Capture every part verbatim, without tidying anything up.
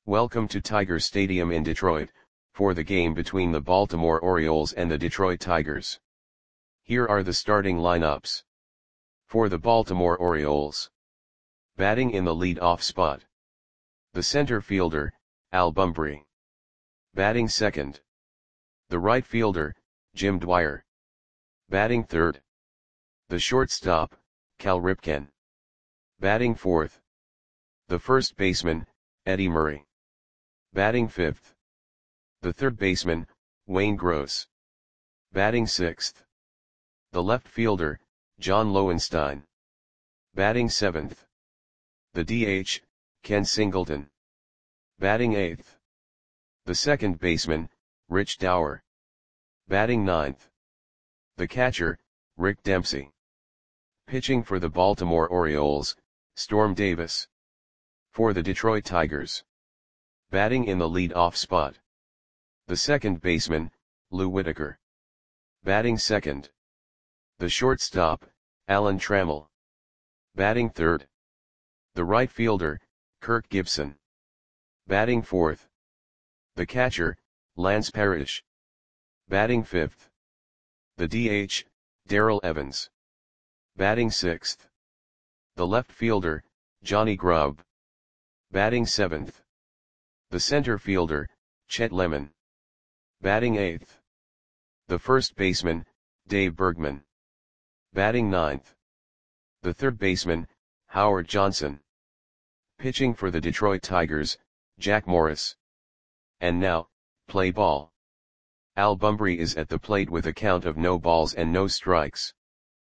Welcome to Tiger Stadium in Detroit, for the game between the Baltimore Orioles and the Detroit Tigers. Here are the starting lineups. For the Baltimore Orioles. Batting in the lead-off spot. The center fielder, Al Bumbry. Batting second. The right fielder, Jim Dwyer. Batting third. The shortstop, Cal Ripken. Batting fourth. The first baseman, Eddie Murray. Batting fifth. The third baseman, Wayne Gross. Batting sixth. The left fielder, John Lowenstein. Batting seventh. The D H, Ken Singleton. Batting eighth. The second baseman, Rich Dauer. Batting ninth. The catcher, Rick Dempsey. Pitching for the Baltimore Orioles, Storm Davis. For the Detroit Tigers. Batting in the lead-off spot. The second baseman, Lou Whitaker. Batting second. The shortstop, Alan Trammell. Batting third. The right fielder, Kirk Gibson. Batting fourth. The catcher, Lance Parrish. Batting fifth. The D H, Darrell Evans. Batting sixth. The left fielder, Johnny Grubb. Batting seventh. The center fielder, Chet Lemon. Batting eighth. The first baseman, Dave Bergman. Batting ninth. The third baseman, Howard Johnson. Pitching for the Detroit Tigers, Jack Morris. And now, play ball. Al Bumbry is at the plate with a count of no balls and no strikes.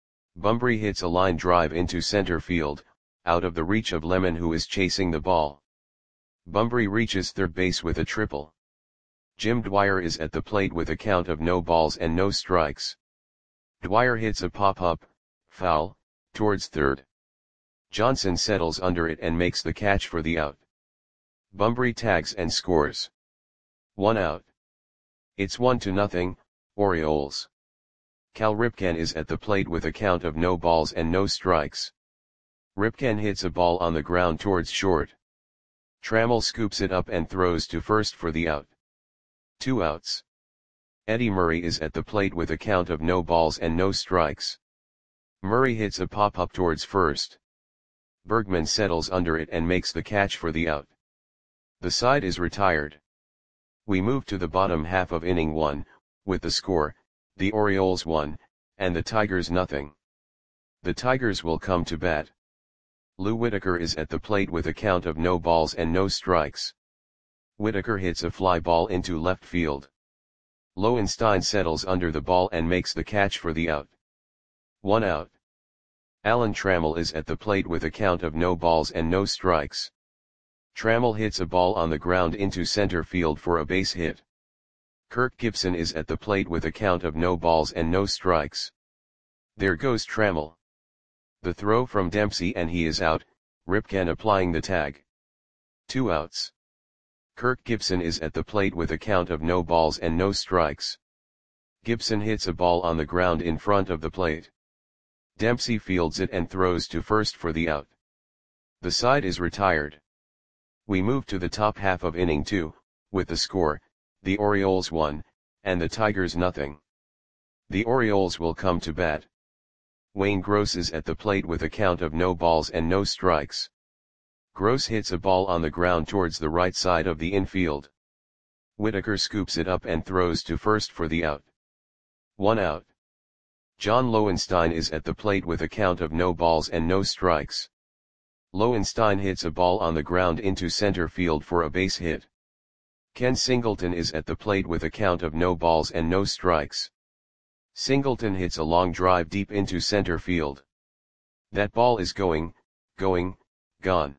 Bumbry hits a line drive into center field, out of the reach of Lemon, who is chasing the ball. Bumbry reaches third base with a triple. Jim Dwyer is at the plate with a count of no balls and no strikes. Dwyer hits a pop-up, foul, towards third. Johnson settles under it and makes the catch for the out. Bumbry tags and scores. One out. It's one to nothing, Orioles. Cal Ripken is at the plate with a count of no balls and no strikes. Ripken hits a ball on the ground towards short. Trammell scoops it up and throws to first for the out. Two outs. Eddie Murray is at the plate with a count of no balls and no strikes. Murray hits a pop-up towards first. Bergman settles under it and makes the catch for the out. The side is retired. We move to the bottom half of inning one, with the score, the Orioles one, and the Tigers nothing. The Tigers will come to bat. Lou Whitaker is at the plate with a count of no balls and no strikes. Whitaker hits a fly ball into left field. Lowenstein settles under the ball and makes the catch for the out. One out. Alan Trammell is at the plate with a count of no balls and no strikes. Trammell hits a ball on the ground into center field for a base hit. Kirk Gibson is at the plate with a count of no balls and no strikes. There goes Trammell. The throw from Dempsey and he is out, Ripken applying the tag. Two outs. Kirk Gibson is at the plate with a count of no balls and no strikes. Gibson hits a ball on the ground in front of the plate. Dempsey fields it and throws to first for the out. The side is retired. We move to the top half of inning two, with the score, the Orioles one, and the Tigers nothing. The Orioles will come to bat. Wayne Gross is at the plate with a count of no balls and no strikes. Gross hits a ball on the ground towards the right side of the infield. Whitaker scoops it up and throws to first for the out. One out. John Lowenstein is at the plate with a count of no balls and no strikes. Lowenstein hits a ball on the ground into center field for a base hit. Ken Singleton is at the plate with a count of no balls and no strikes. Singleton hits a long drive deep into center field. That ball is going, going, gone.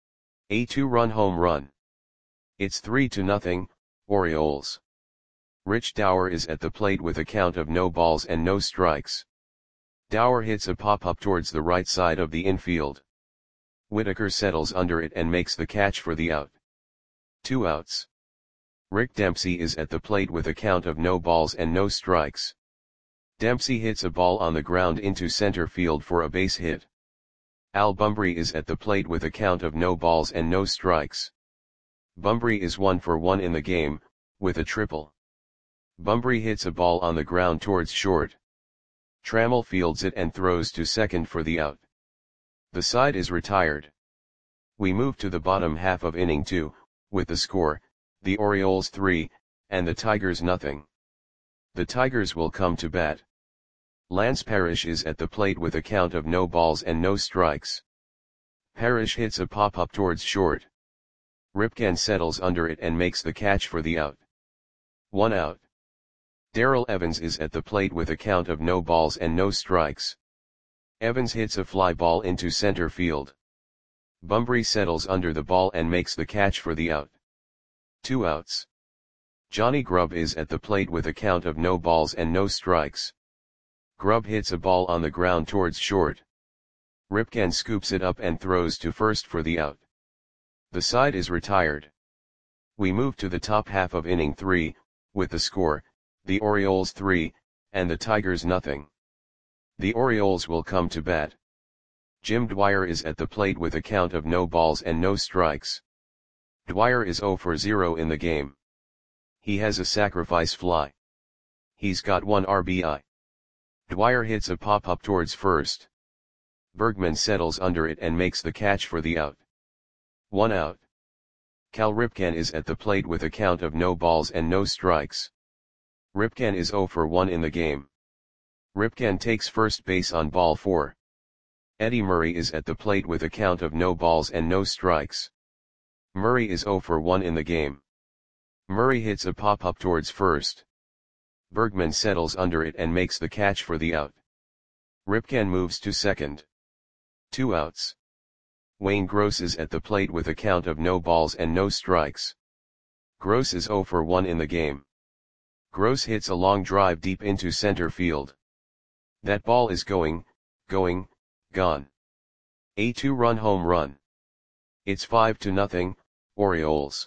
A two-run home run. It's three to nothing, Orioles. Rich Dauer is at the plate with a count of no balls and no strikes. Dauer hits a pop-up towards the right side of the infield. Whitaker settles under it and makes the catch for the out. Two outs. Rick Dempsey is at the plate with a count of no balls and no strikes. Dempsey hits a ball on the ground into center field for a base hit. Al Bumbry is at the plate with a count of no balls and no strikes. Bunbury is one for one in the game, with a triple. Bunbury hits a ball on the ground towards short. Trammell fields it and throws to second for the out. The side is retired. We move to the bottom half of inning two, with the score, the Orioles three, and the Tigers nothing. The Tigers will come to bat. Lance Parrish is at the plate with a count of no balls and no strikes. Parrish hits a pop-up towards short. Ripken settles under it and makes the catch for the out. One out. Darrell Evans is at the plate with a count of no balls and no strikes. Evans hits a fly ball into center field. Bunbury settles under the ball and makes the catch for the out. Two outs. Johnny Grubb is at the plate with a count of no balls and no strikes. Grubb hits a ball on the ground towards short. Ripken scoops it up and throws to first for the out. The side is retired. We move to the top half of inning three, with the score, the Orioles three, and the Tigers nothing. The Orioles will come to bat. Jim Dwyer is at the plate with a count of no balls and no strikes. Dwyer is zero for zero in the game. He has a sacrifice fly. He's got one R B I. Dwyer hits a pop-up towards first. Bergman settles under it and makes the catch for the out. One out. Cal Ripken is at the plate with a count of no balls and no strikes. Ripken is zero for one in the game. Ripken takes first base on ball four. Eddie Murray is at the plate with a count of no balls and no strikes. Murray is zero for one in the game. Murray hits a pop-up towards first. Bergman settles under it and makes the catch for the out. Ripken moves to second. Two outs. Wayne Gross is at the plate with a count of no balls and no strikes. Gross is zero for one in the game. Gross hits a long drive deep into center field. That ball is going, going, gone. A two-run home run. It's five to nothing, Orioles.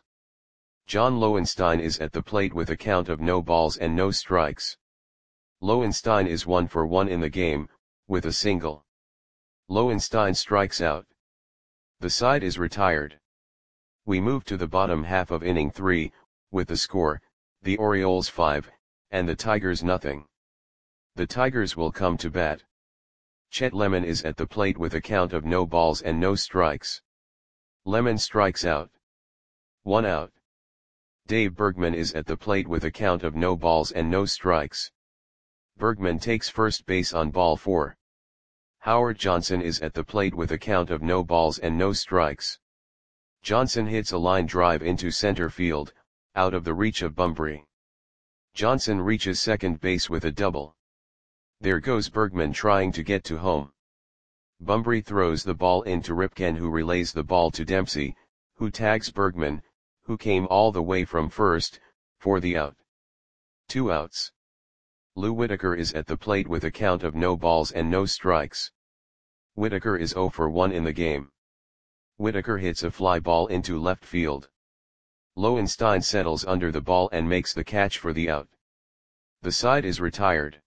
John Lowenstein is at the plate with a count of no balls and no strikes. Lowenstein is one for one in the game, with a single. Lowenstein strikes out. The side is retired. We move to the bottom half of inning three, with the score, the Orioles five, and the Tigers nothing. The Tigers will come to bat. Chet Lemon is at the plate with a count of no balls and no strikes. Lemon strikes out. One out. Dave Bergman is at the plate with a count of no balls and no strikes. Bergman takes first base on ball four. Howard Johnson is at the plate with a count of no balls and no strikes. Johnson hits a line drive into center field, out of the reach of Bunbury. Johnson reaches second base with a double. There goes Bergman trying to get to home. Bunbury throws the ball into Ripken, who relays the ball to Dempsey, who tags Bergman, who came all the way from first, for the out. Two outs. Lou Whitaker is at the plate with a count of no balls and no strikes. Whitaker is zero for one in the game. Whitaker hits a fly ball into left field. Lowenstein settles under the ball and makes the catch for the out. The side is retired.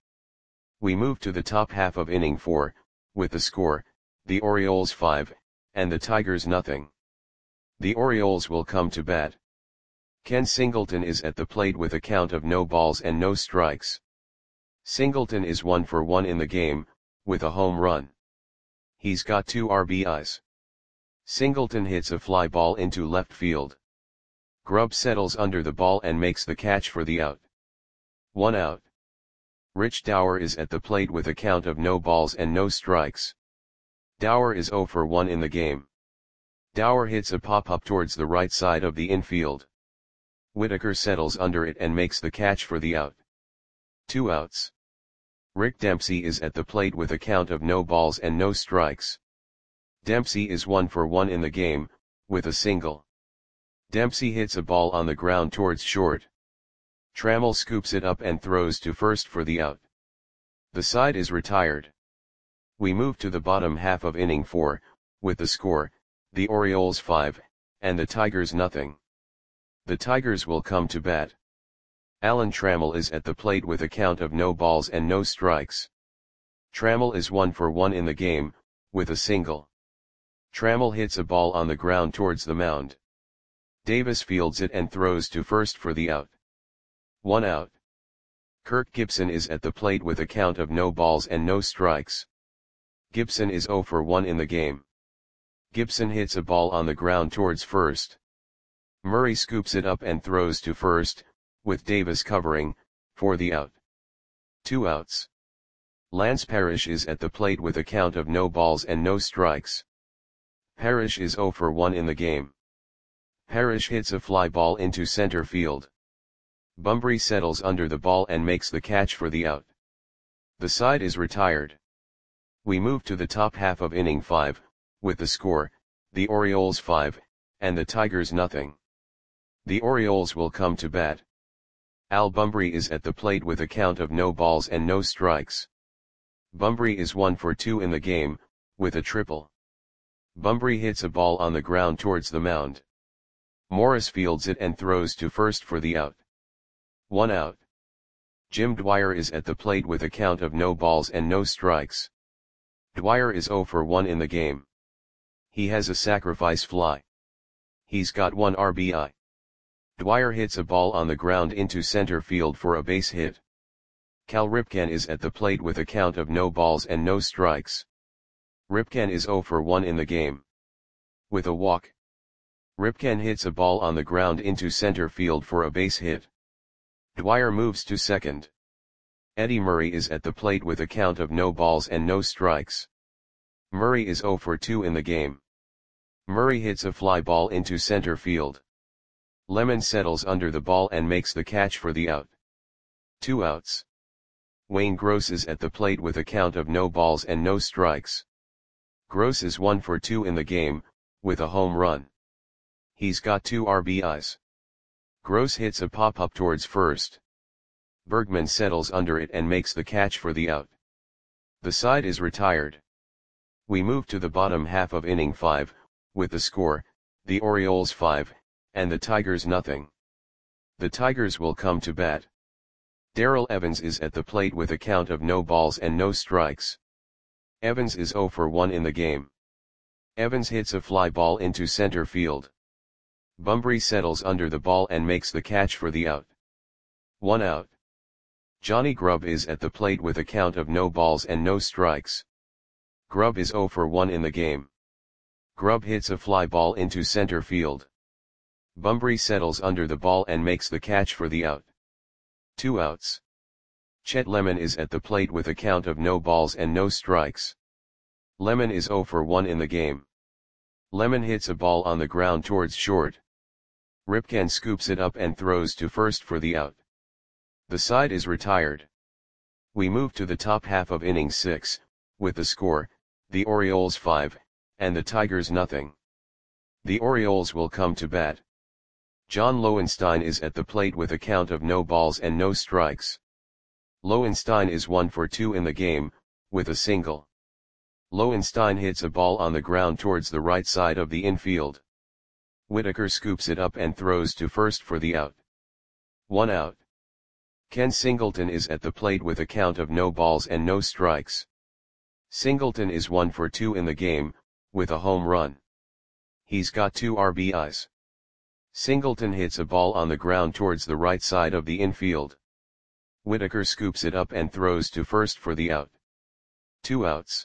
We move to the top half of inning four, with the score, the Orioles five, and the Tigers nothing. The Orioles will come to bat. Ken Singleton is at the plate with a count of no balls and no strikes. Singleton is one for one in the game, with a home run. He's got two R B Is. Singleton hits a fly ball into left field. Grubb settles under the ball and makes the catch for the out. One out. Rich Dower is at the plate with a count of no balls and no strikes. Dower is zero for one in the game. Dower hits a pop-up towards the right side of the infield. Whitaker settles under it and makes the catch for the out. Two outs. Rick Dempsey is at the plate with a count of no balls and no strikes. Dempsey is one for one in the game, with a single. Dempsey hits a ball on the ground towards short. Trammell scoops it up and throws to first for the out. The side is retired. We move to the bottom half of inning four, with the score, the Orioles five, and the Tigers nothing. The Tigers will come to bat. Alan Trammell is at the plate with a count of no balls and no strikes. Trammell is one for one in the game, with a single. Trammell hits a ball on the ground towards the mound. Davis fields it and throws to first for the out. One out. Kirk Gibson is at the plate with a count of no balls and no strikes. Gibson is zero for one in the game. Gibson hits a ball on the ground towards first. Murray scoops it up and throws to first, with Davis covering, for the out. Two outs. Lance Parrish is at the plate with a count of no balls and no strikes. Parrish is zero for one in the game. Parrish hits a fly ball into center field. Bunbury settles under the ball and makes the catch for the out. The side is retired. We move to the top half of inning five, with the score, the Orioles five, and the Tigers nothing. The Orioles will come to bat. Al Bunbury is at the plate with a count of no balls and no strikes. Bunbury is one for two in the game, with a triple. Bunbury hits a ball on the ground towards the mound. Morris fields it and throws to first for the out. One out. Jim Dwyer is at the plate with a count of no balls and no strikes. Dwyer is zero for one in the game. He has a sacrifice fly. He's got one R B I. Dwyer hits a ball on the ground into center field for a base hit. Cal Ripken is at the plate with a count of no balls and no strikes. Ripken is zero for one in the game. With a walk. Ripken hits a ball on the ground into center field for a base hit. Dwyer moves to second. Eddie Murray is at the plate with a count of no balls and no strikes. Murray is zero for two in the game. Murray hits a fly ball into center field. Lemon settles under the ball and makes the catch for the out. Two outs. Wayne Gross is at the plate with a count of no balls and no strikes. Gross is one for two in the game, with a home run. He's got two R B Is. Gross hits a pop-up towards first. Bergman settles under it and makes the catch for the out. The side is retired. We move to the bottom half of inning five, with the score, the Orioles five, and the Tigers nothing. The Tigers will come to bat. Darrell Evans is at the plate with a count of no balls and no strikes. Evans is zero for one in the game. Evans hits a fly ball into center field. Bunbury settles under the ball and makes the catch for the out. One out. Johnny Grubb is at the plate with a count of no balls and no strikes. Grubb is zero for one in the game. Grubb hits a fly ball into center field. Bunbury settles under the ball and makes the catch for the out. Two outs. Chet Lemon is at the plate with a count of no balls and no strikes. Lemon is zero for one in the game. Lemon hits a ball on the ground towards short. Ripken scoops it up and throws to first for the out. The side is retired. We move to the top half of inning six, with the score, the Orioles five, and the Tigers nothing. The Orioles will come to bat. John Lowenstein is at the plate with a count of no balls and no strikes. Lowenstein is one for two in the game, with a single. Lowenstein hits a ball on the ground towards the right side of the infield. Whitaker scoops it up and throws to first for the out. One out. Ken Singleton is at the plate with a count of no balls and no strikes. Singleton is one for two in the game, with a home run. He's got two R B Is. Singleton hits a ball on the ground towards the right side of the infield. Whitaker scoops it up and throws to first for the out. Two outs.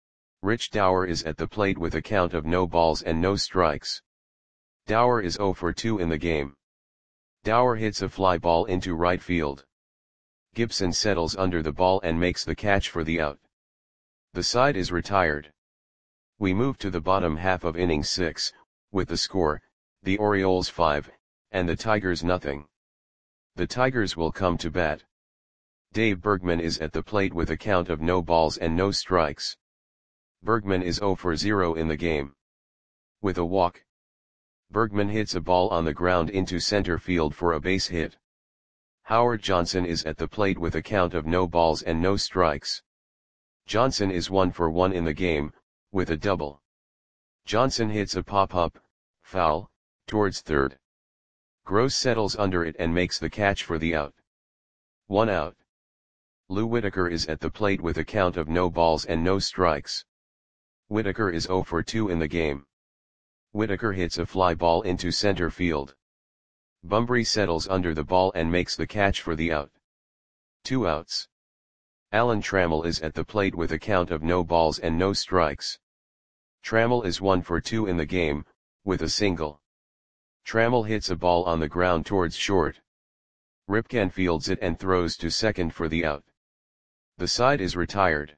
Rich Dower is at the plate with a count of no balls and no strikes. Dower is zero for two in the game. Dower hits a fly ball into right field. Gibson settles under the ball and makes the catch for the out. The side is retired. We move to the bottom half of inning six, with the score, the Orioles five, and the Tigers nothing. The Tigers will come to bat. Dave Bergman is at the plate with a count of no balls and no strikes. Bergman is zero for zero in the game. With a walk. Bergman hits a ball on the ground into center field for a base hit. Howard Johnson is at the plate with a count of no balls and no strikes. Johnson is one for one in the game, with a double. Johnson hits a pop-up, foul, towards third. Gross settles under it and makes the catch for the out. One out. Lou Whitaker is at the plate with a count of no balls and no strikes. Whitaker is zero for two in the game. Whitaker hits a fly ball into center field. Bunbury settles under the ball and makes the catch for the out. Two outs. Alan Trammell is at the plate with a count of no balls and no strikes. Trammell is one for two in the game, with a single. Trammell hits a ball on the ground towards short. Ripken fields it and throws to second for the out. The side is retired.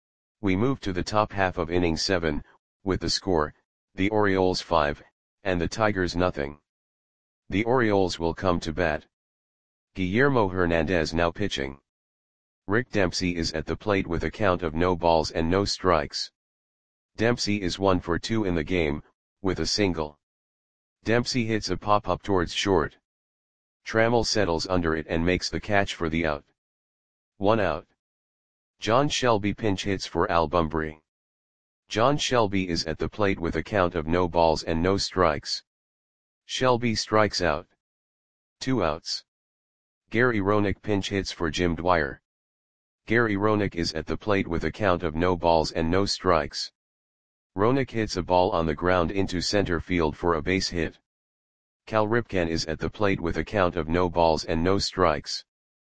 We move to the top half of inning seven, with the score, the Orioles five, and the Tigers nothing. The Orioles will come to bat. Guillermo Hernandez now pitching. Rick Dempsey is at the plate with a count of no balls and no strikes. Dempsey is one for two in the game, with a single. Dempsey hits a pop-up towards short. Trammell settles under it and makes the catch for the out. One out. John Shelby pinch hits for Al Bunbury. John Shelby is at the plate with a count of no balls and no strikes. Shelby strikes out. Two outs. Gary Roenick pinch hits for Jim Dwyer. Gary Roenick is at the plate with a count of no balls and no strikes. Roenick hits a ball on the ground into center field for a base hit. Cal Ripken is at the plate with a count of no balls and no strikes.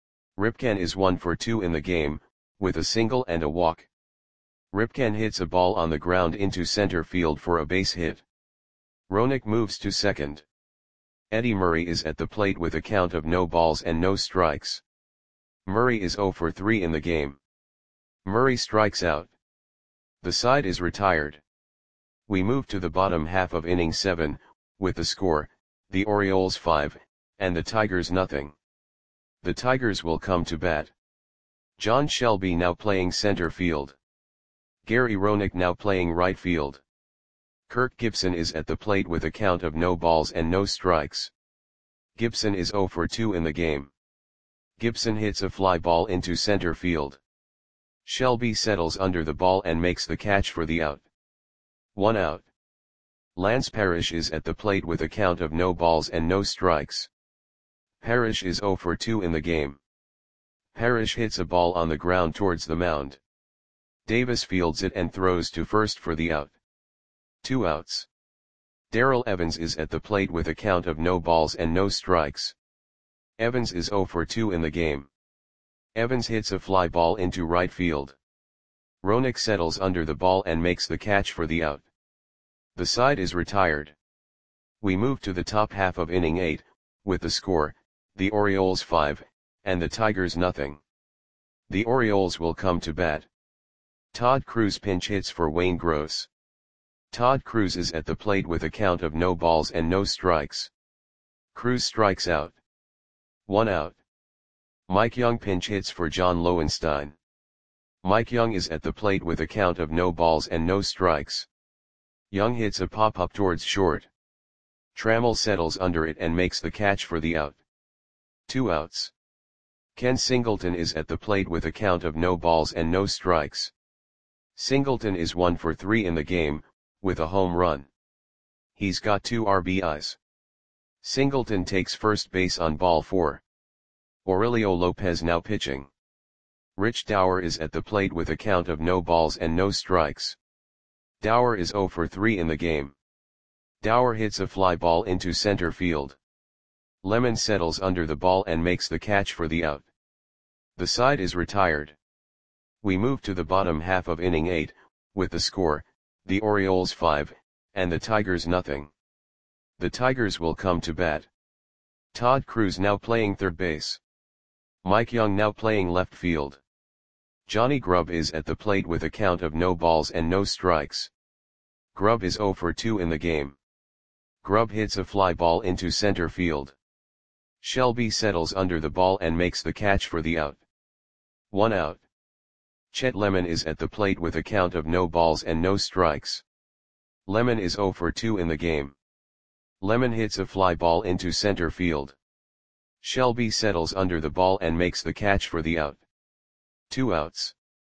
Ripken is one for two in the game, with a single and a walk. Ripken hits a ball on the ground into center field for a base hit. Roenick moves to second. Eddie Murray is at the plate with a count of no balls and no strikes. Murray is zero for three in the game. Murray strikes out. The side is retired. We move to the bottom half of inning seven, with the score, the Orioles five, and the Tigers nothing. The Tigers will come to bat. John Shelby now playing center field. Gary Roenick now playing right field. Kirk Gibson is at the plate with a count of no balls and no strikes. Gibson is zero for two in the game. Gibson hits a fly ball into center field. Shelby settles under the ball and makes the catch for the out. One out. Lance Parrish is at the plate with a count of no balls and no strikes. Parrish is zero for two in the game. Parrish hits a ball on the ground towards the mound. Davis fields it and throws to first for the out. Two outs. Darrell Evans is at the plate with a count of no balls and no strikes. Evans is zero for two in the game. Evans hits a fly ball into right field. Roenick settles under the ball and makes the catch for the out. The side is retired. We move to the top half of inning eight, with the score, the Orioles five, and the Tigers nothing. The Orioles will come to bat. Todd Cruz pinch hits for Wayne Gross. Todd Cruz is at the plate with a count of no balls and no strikes. Cruz strikes out. One out. Mike Young pinch hits for John Lowenstein. Mike Young is at the plate with a count of no balls and no strikes. Young hits a pop-up towards short. Trammell settles under it and makes the catch for the out. Two outs. Ken Singleton is at the plate with a count of no balls and no strikes. Singleton is one for three in the game, with a home run. He's got two R B Is. Singleton takes first base on ball four. Aurelio Lopez now pitching. Rich Dower is at the plate with a count of no balls and no strikes. Dower is zero for three in the game. Dower hits a fly ball into center field. Lemon settles under the ball and makes the catch for the out. The side is retired. We move to the bottom half of inning eight, with the score, the Orioles five, and the Tigers nothing. The Tigers will come to bat. Todd Cruz now playing third base. Mike Young now playing left field. Johnny Grubb is at the plate with a count of no balls and no strikes. Grubb is zero for two in the game. Grubb hits a fly ball into center field. Shelby settles under the ball and makes the catch for the out. One out. Chet Lemon is at the plate with a count of no balls and no strikes. Lemon is zero for two in the game. Lemon hits a fly ball into center field. Shelby settles under the ball and makes the catch for the out. Two outs.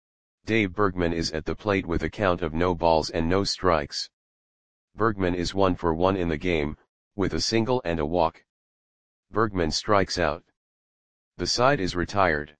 Dave Bergman is at the plate with a count of no balls and no strikes. Bergman is one for one in the game, with a single and a walk. Bergman strikes out. The side is retired.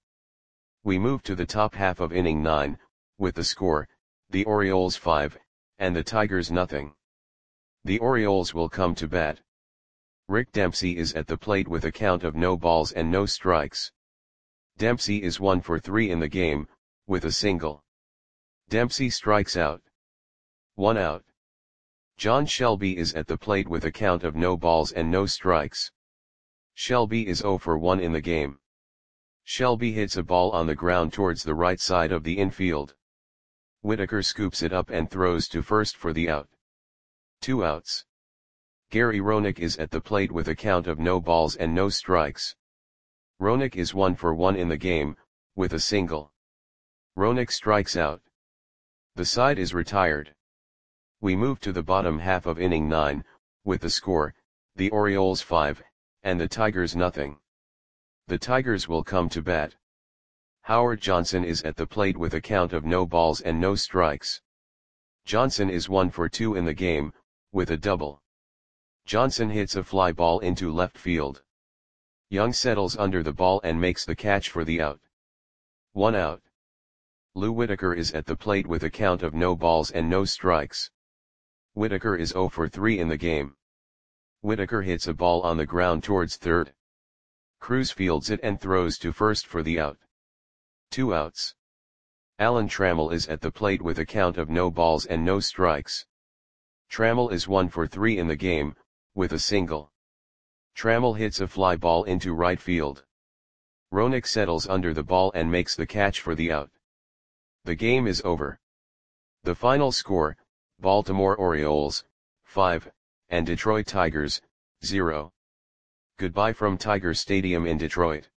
We move to the top half of inning nine, with the score, the Orioles five, and the Tigers nothing. The Orioles will come to bat. Rick Dempsey is at the plate with a count of no balls and no strikes. Dempsey is one for three in the game, with a single. Dempsey strikes out. One out. John Shelby is at the plate with a count of no balls and no strikes. Shelby is zero for one in the game. Shelby hits a ball on the ground towards the right side of the infield. Whitaker scoops it up and throws to first for the out. Two outs. Gary Roenick is at the plate with a count of no balls and no strikes. Roenick is one for one in the game, with a single. Roenick strikes out. The side is retired. We move to the bottom half of inning nine, with the score, the Orioles five, and the Tigers nothing. The Tigers will come to bat. Howard Johnson is at the plate with a count of no balls and no strikes. Johnson is one for two in the game, with a double. Johnson hits a fly ball into left field. Young settles under the ball and makes the catch for the out. One out. Lou Whitaker is at the plate with a count of no balls and no strikes. Whitaker is zero for three in the game. Whitaker hits a ball on the ground towards third. Cruz fields it and throws to first for the out. Two outs. Alan Trammell is at the plate with a count of no balls and no strikes. Trammell is one for three in the game, with a single. Trammell hits a fly ball into right field. Roenick settles under the ball and makes the catch for the out. The game is over. The final score, Baltimore Orioles, five, and Detroit Tigers, zero. Goodbye from Tiger Stadium in Detroit.